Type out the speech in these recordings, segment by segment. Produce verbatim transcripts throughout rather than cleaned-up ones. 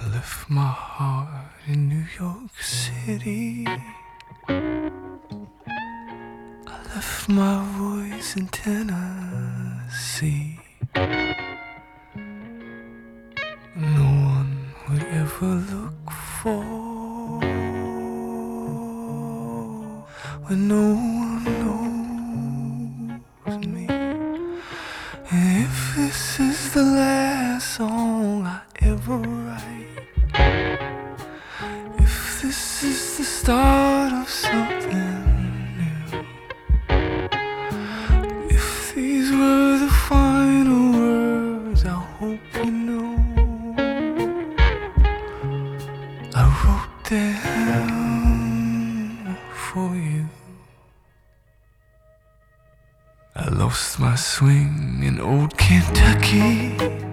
left my heart in New York City. I left my voice in Tennessee. No one would ever look for when no one knows me. And if this is the last song I ever write, if this is the start of something new, if these were the final words, I hope you know I wrote them for you. I lost my swing in old Kentucky,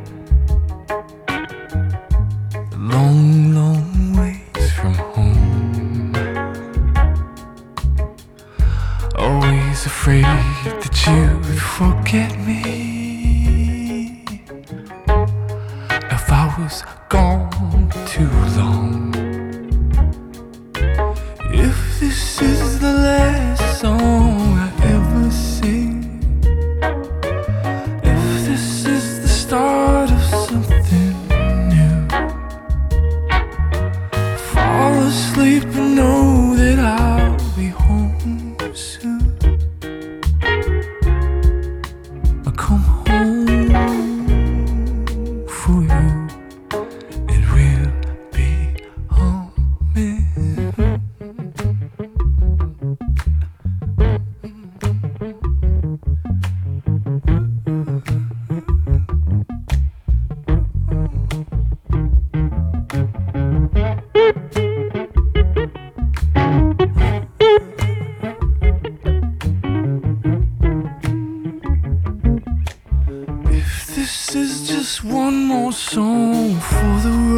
a long, long ways from home. Always afraid that you'd forget me if I was gone too long. If this is the last song I ever sing, start of something new, fall asleep and know that I'll be home soon. I come home for you, and we'll be humming. This is just one more song for the road.